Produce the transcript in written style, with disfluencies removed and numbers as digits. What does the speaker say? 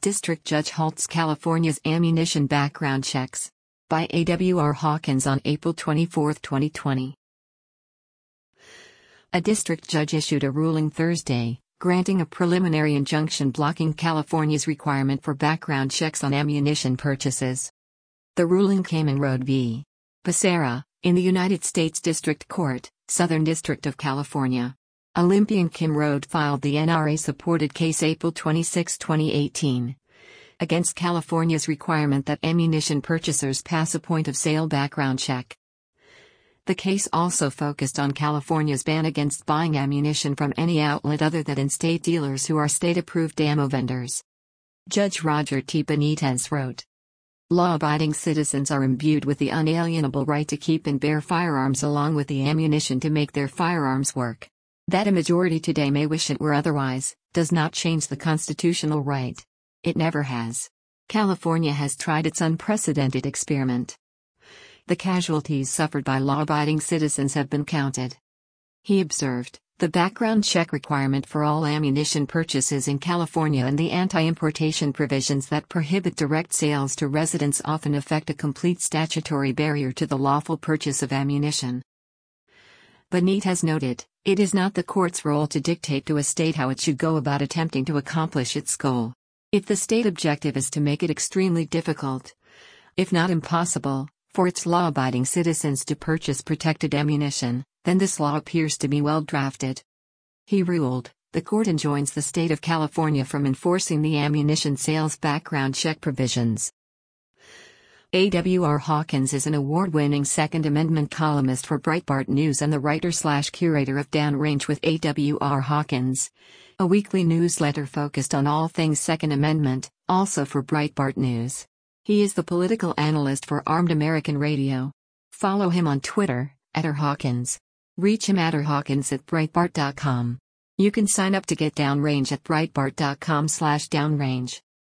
District Judge halts California's ammunition background checks. By A.W.R. Hawkins on April 24, 2020. A district judge issued a ruling Thursday, granting a preliminary injunction blocking California's requirement for background checks on ammunition purchases. The ruling came in Roe v. Becerra, in the United States District Court, Southern District of California. Olympian Kim Rhode filed the NRA-supported case April 26, 2018, against California's requirement that ammunition purchasers pass a point-of-sale background check. The case also focused on California's ban against buying ammunition from any outlet other than in-state dealers who are state-approved ammo vendors. Judge Roger T. Benitez wrote, "Law-abiding citizens are imbued with the unalienable right to keep and bear firearms along with the ammunition to make their firearms work. That a majority today may wish it were otherwise, does not change the constitutional right. It never has. California has tried its unprecedented experiment. The casualties suffered by law-abiding citizens have been counted." He observed, "The background check requirement for all ammunition purchases in California and the anti-importation provisions that prohibit direct sales to residents often affect a complete statutory barrier to the lawful purchase of ammunition." Benitez noted, "It is not the court's role to dictate to a state how it should go about attempting to accomplish its goal. If the state objective is to make it extremely difficult, if not impossible, for its law-abiding citizens to purchase protected ammunition, then this law appears to be well drafted." He ruled, "The court enjoins the state of California from enforcing the ammunition sales background check provisions." A.W.R. Hawkins is an award-winning Second Amendment columnist for Breitbart News and the writer/curator of Downrange with A.W.R. Hawkins, a weekly newsletter focused on all things Second Amendment, also for Breitbart News. He is the political analyst for Armed American Radio. Follow him on Twitter, @rhawkins. Reach him @rhawkins@breitbart.com. You can sign up to get Downrange at breitbart.com/downrange.